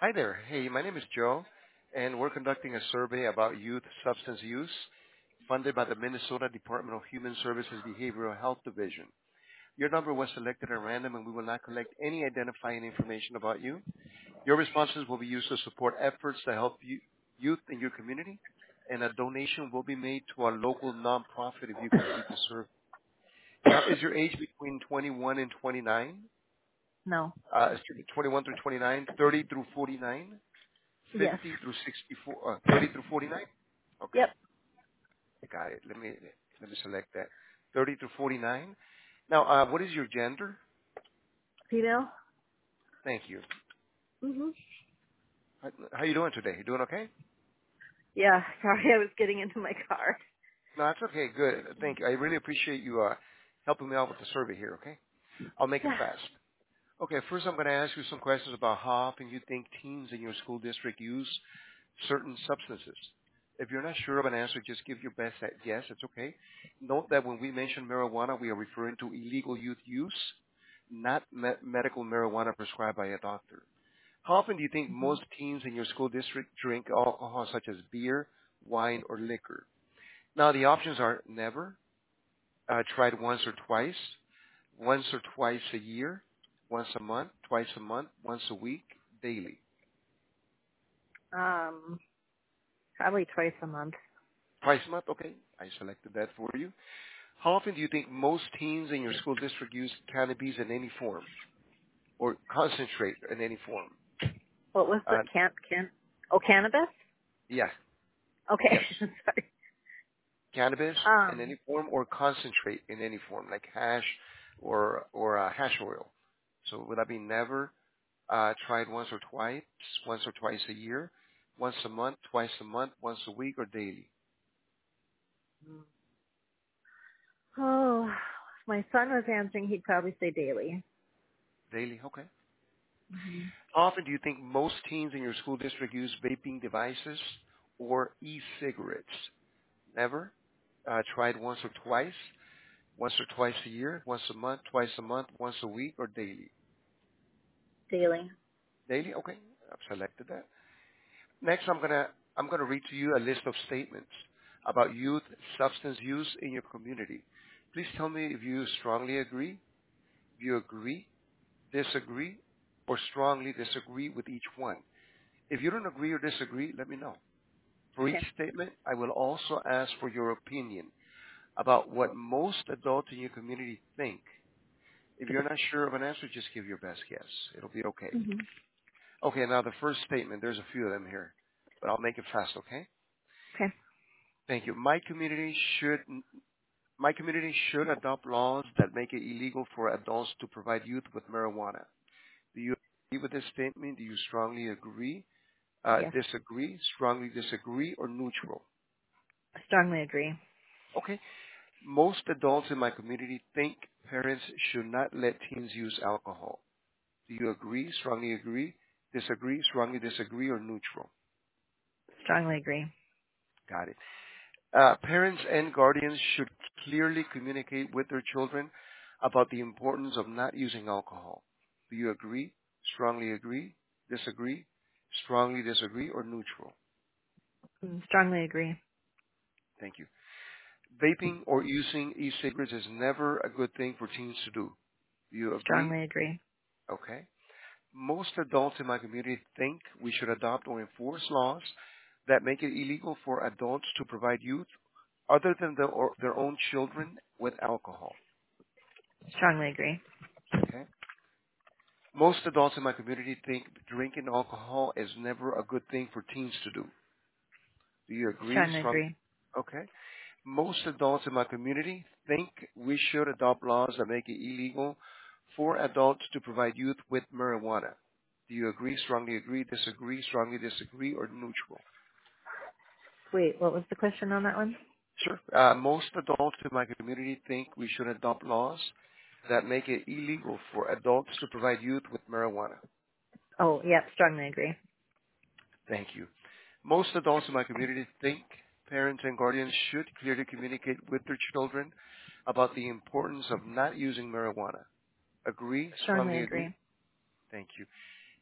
Hi there. Hey, my name is Joe, and we're conducting a survey about youth substance use funded by the Minnesota Department of Human Services Behavioral Health Division. Your number was selected at random, and we will not collect any identifying information about you. Your responses will be used to support efforts to help youth in your community, and a donation will be made to our local nonprofit if you complete the survey. Now, is your age between 21 and 29? No. 21 through 29, 30 through 49? Yes. 50 through 64, 30 through 49? Okay, Yep. got it. Let me select that. 30 through 49. Now, what is your gender? Female? Thank you. Mhm. How you doing today? You doing okay? Yeah. Sorry, I was getting into my car. No, that's okay. Good. Thank you. I really appreciate you helping me out with the survey here, okay? I'll make it Yeah. fast. Okay, first I'm going to ask you some questions about how often you think teens in your school district use certain substances. If you're not sure of an answer, just give your best guess. It's okay. Note that when we mention marijuana, we are referring to illegal youth use, not medical marijuana prescribed by a doctor. How often do you think Mhm. most teens in your school district drink alcohol such as beer, wine, or liquor? Now, the options are never, tried once or twice a year, once a month, twice a month, once a week, daily. Probably twice a month. Twice a month, okay. I selected that for you. How often do you think most teens in your school district use cannabis in any form or concentrate in any form? What was the Uh, cannabis? yeah, Okay. yes. Sorry. Cannabis in Um. any form or concentrate in any form, like hash or hash oil. So would that be never tried once or twice a year, once a month, twice a month, once a week, or daily? Oh, if my son was answering, he'd probably say daily. Daily, okay. Mhm. How often do you think most teens in your school district use vaping devices or e-cigarettes? Never. Tried once or twice a year, once a month, twice a month, once a week, or daily? Daily. Daily, okay. I've selected that. Next, I'm gonna read to you a list of statements about youth substance use in your community. Please tell me if you strongly agree, if you agree, disagree, or strongly disagree with each one. If you don't agree or disagree, let me know. For each Okay. statement, I will also ask for your opinion about what most adults in your community think. If you're not sure of an answer, just give your best guess. It'll be okay. Mhm. Okay, now the first statement, there's a few of them here, but I'll make it fast, okay? Okay. Thank you. My community should adopt laws that make it illegal for adults to provide youth with marijuana. Do you agree with this statement? Do you strongly agree, Yes. disagree, strongly disagree, or neutral? I strongly agree. Okay. Most adults in my community think parents should not let teens use alcohol. Do you agree, disagree, strongly disagree, or neutral? Strongly agree. Got it. Parents and guardians should clearly communicate with their children about the importance of not using alcohol. Do you agree, disagree, strongly disagree, or neutral? Strongly agree. Thank you. Vaping or using e-cigarettes is never a good thing for teens to do. Do you agree? Strongly agree. Okay. Most adults in my community think we should adopt or enforce laws that make it illegal for adults to provide youth other than their own children with alcohol. Strongly agree. Okay. Most adults in my community think drinking alcohol is never a good thing for teens to do. Do you agree? Strongly Strong. agree. Okay. Most adults in my community think we should adopt laws that make it illegal for adults to provide youth with marijuana. Do you agree, disagree, strongly disagree, or neutral? Wait, what was the question on that one? Sure. Most adults in my community think we should adopt laws that make it illegal for adults to provide youth with marijuana. Oh, yep, strongly agree. Thank you. Most adults in my community think parents and guardians should clearly communicate with their children about the importance of not using marijuana. Agree? Strongly Strongly agree? agree. Thank you.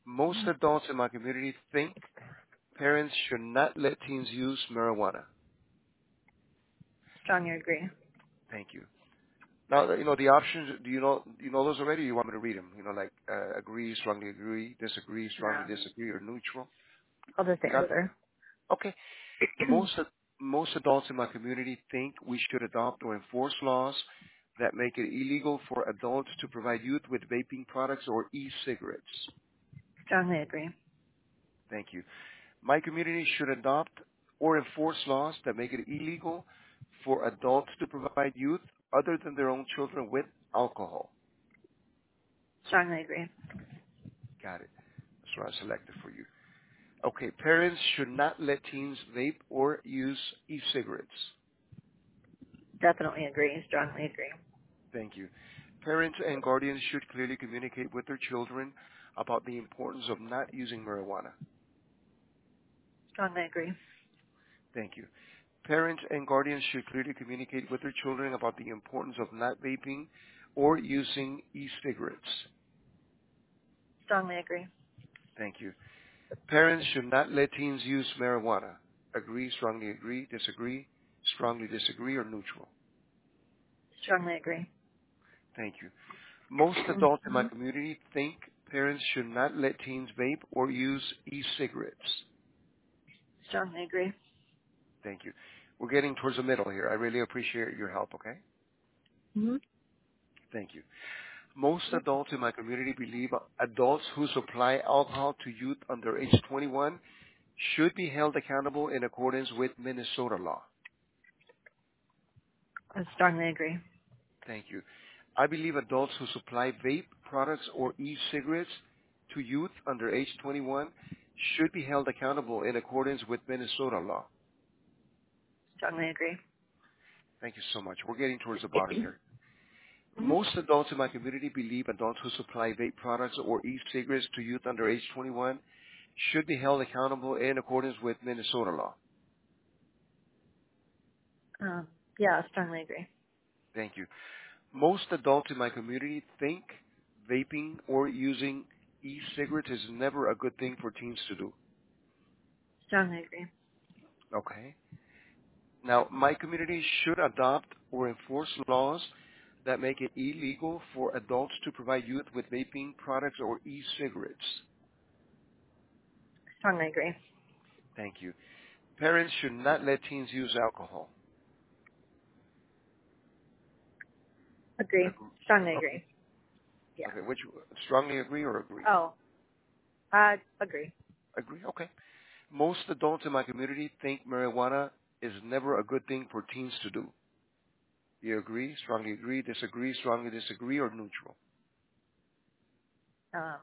Most adults in my community think parents should not let teens use marijuana. Strongly agree. Thank you. Now, the options, do you know those already? Or you want me to read them? Like agree, strongly agree, disagree, strongly No. disagree, or neutral. I'll just You got that? answer. Okay. Most adults in my community think we should adopt or enforce laws that make it illegal for adults to provide youth with vaping products or e-cigarettes. Strongly agree. Thank you. My community should adopt or enforce laws that make it illegal for adults to provide youth other than their own children with alcohol. Strongly agree. Got it. That's what I selected for you. Okay, parents should not let teens vape or use e-cigarettes. Definitely agree. Strongly agree. Thank you. Parents and guardians should clearly communicate with their children about the importance of not using marijuana. Strongly agree. Thank you. Parents and guardians should clearly communicate with their children about the importance of not vaping or using e-cigarettes. Strongly agree. Thank you. Parents should not let teens use marijuana. Agree, strongly agree, disagree, strongly disagree, or neutral. Strongly agree. Thank you. Most adults in my Mhm. community think parents should not let teens vape or use e-cigarettes. Strongly agree. Thank you. We're getting towards the middle here. I really appreciate your help, okay? Hmm. Thank you. Most adults in my community believe adults who supply alcohol to youth under age 21 should be held accountable in accordance with Minnesota law. I strongly agree. Thank you. I believe adults who supply vape products or e-cigarettes to youth under age 21 should be held accountable in accordance with Minnesota law. Strongly agree. Thank you so much. We're getting towards the bottom here. Mhm. Most adults in my community believe adults who supply vape products or e-cigarettes to youth under age 21 should be held accountable in accordance with Minnesota law. Yeah, strongly agree. Thank you. Most adults in my community think vaping or using e-cigarettes is never a good thing for teens to do. Strongly agree. Okay. Now, my community should adopt or enforce laws that make it illegal for adults to provide youth with vaping products or e-cigarettes. Strongly agree. Thank you. Parents should not let teens use alcohol. Agree. Agree. Strongly Okay. agree. Yeah. Okay. Which strongly agree or agree? Oh, agree. Agree. Okay. Most adults in my community think marijuana is never a good thing for teens to do. You agree, disagree, strongly disagree, or neutral? Um,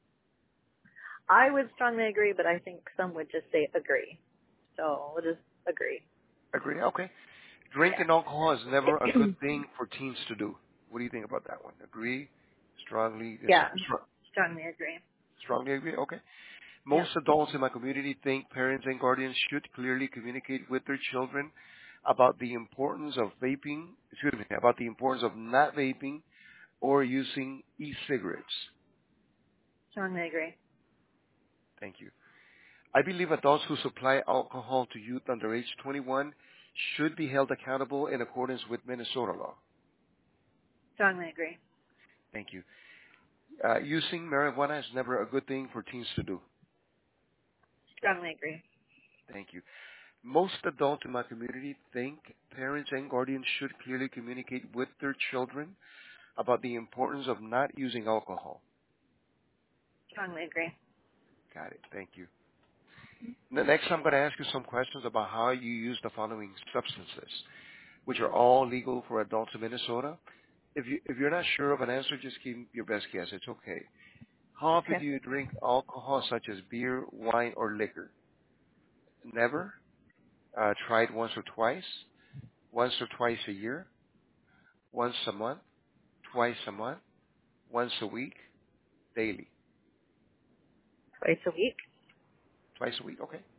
I would strongly agree, but I think some would just say agree. So we'll just agree. Agree. Okay. Yeah. Drinking alcohol is never a good thing for teens to do. What do you think about that one? Agree, strongly, Yeah. Strongly agree. strongly agree? Okay. Yeah. Most adults in my community think parents and guardians should clearly communicate with their children about the importance of about the importance of not vaping or using e-cigarettes. Strongly agree. Thank you. I believe adults who supply alcohol to youth under age 21 should be held accountable in accordance with Minnesota law. Strongly agree. Thank you. Using marijuana is never a good thing for teens to do. Strongly agree. Thank you. Most adults in my community think parents and guardians should clearly communicate with their children about the importance of not using alcohol. Strongly agree. Got it. Thank you. Next, I'm going to ask you some questions about how you use the following substances, which are all legal for adults in Minnesota. If you're not sure of an answer, just give your best guess. It's okay. How often Okay. do you drink alcohol, such as beer, wine, or liquor? Never. Tried once or twice. Once or twice a year. Once a month. Twice a month. Once a week. Daily. Twice a week. Twice a week. Okay.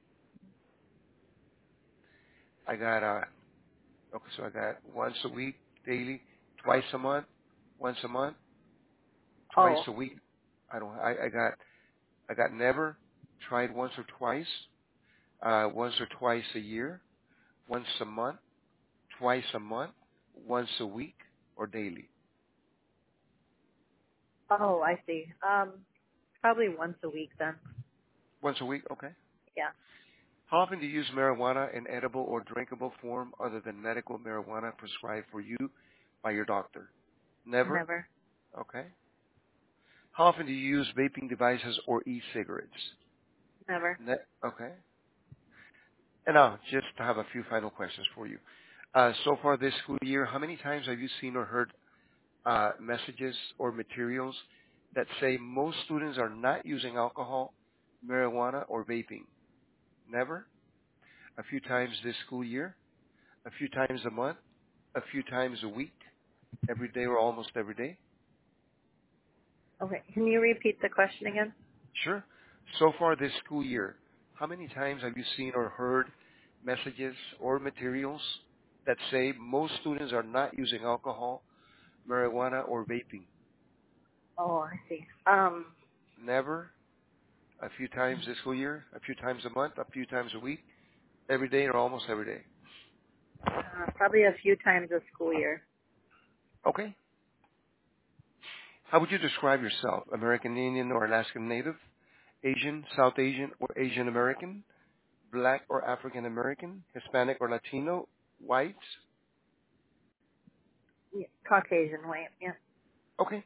I got Okay, so I got once a week, daily, twice a month, once a month, twice Oh, a week. I got I got never, tried once or twice, once or twice a year, once a month, twice a month, once a week, or daily. Oh, I see. Probably once a week then. Once a week, okay. Yeah. How often do you use marijuana in edible or drinkable form other than medical marijuana prescribed for you by your doctor? Never? Never. Okay. How often do you use vaping devices or e-cigarettes? Never. Okay. And now, just to have a few final questions for you. So far this school year, how many times have you seen or heard messages or materials that say most students are not using alcohol, marijuana, or vaping? Never? A few times this school year? A few times a month? A few times a week? Every day or almost every day? Okay. Can you repeat the question again? Sure. So far this school year, how many times have you seen or heard messages or materials that say most students are not using alcohol, marijuana, or vaping? Oh, I see. Never. A few times this school year, a few times a month, a few times a week, every day or almost every day. Probably a few times a school year. Okay. How would you describe yourself? American Indian or Alaskan Native? Asian, South Asian, or Asian American? Black or African American? Hispanic or Latino? White? Yeah. Caucasian white. Yeah. Okay.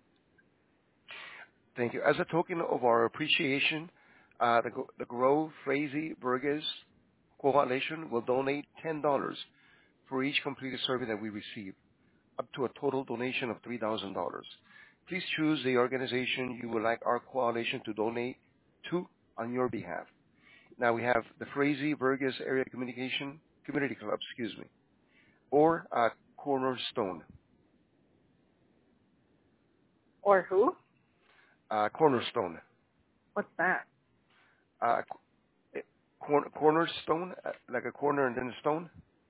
Thank you. As a token of our appreciation, the Grove Frazee Burgess Coalition will donate $10 for each completed survey that we receive, up to a total donation of $3,000. Please choose the organization you would like our coalition to donate to on your behalf. Now we have the Frazee Burgess Area Community Club, or Cornerstone. Or who? Cornerstone. What's that? Uh, Cornerstone, like a corner and then a stone.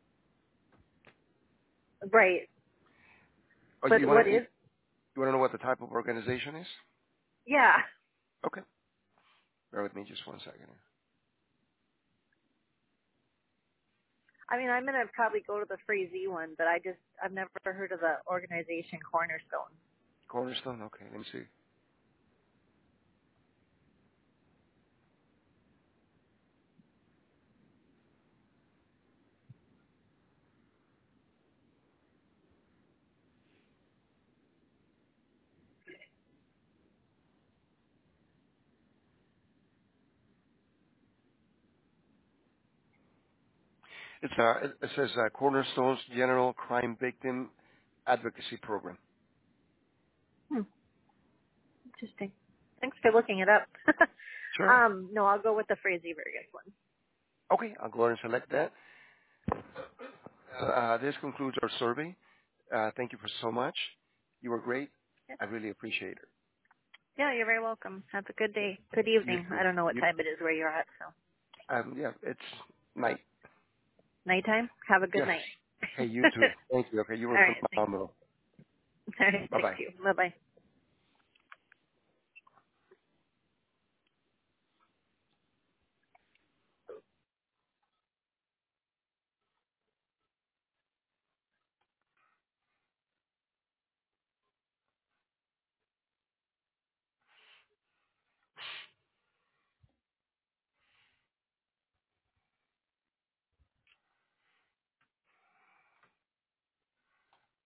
Right. Oh, But what is? you want to know what the type of organization is? Yeah. Okay. Bear with me just one second. I mean, I'm gonna probably go to the Frazee one, but I've never heard of the organization Cornerstone. Cornerstone. Okay, let me see. It says Cornerstone's General Crime Victim Advocacy Program. Hmm. Interesting. Thanks for looking it up. Sure. No, I'll go with the Frazee Burgess one. Okay, I'll go ahead and select that. This concludes our survey. Thank you for so much. You were great. Yeah. I really appreciate it. Yeah, you're very welcome. Have a good day. Good You evening. too. I don't know what time it is where you're at, so. Yeah, it's night. Nighttime? Have a good Yes. night. Hey, you too. Thank you. Okay, you were All right, thanks. phenomenal. All right, thank Bye-bye. you. Bye-bye.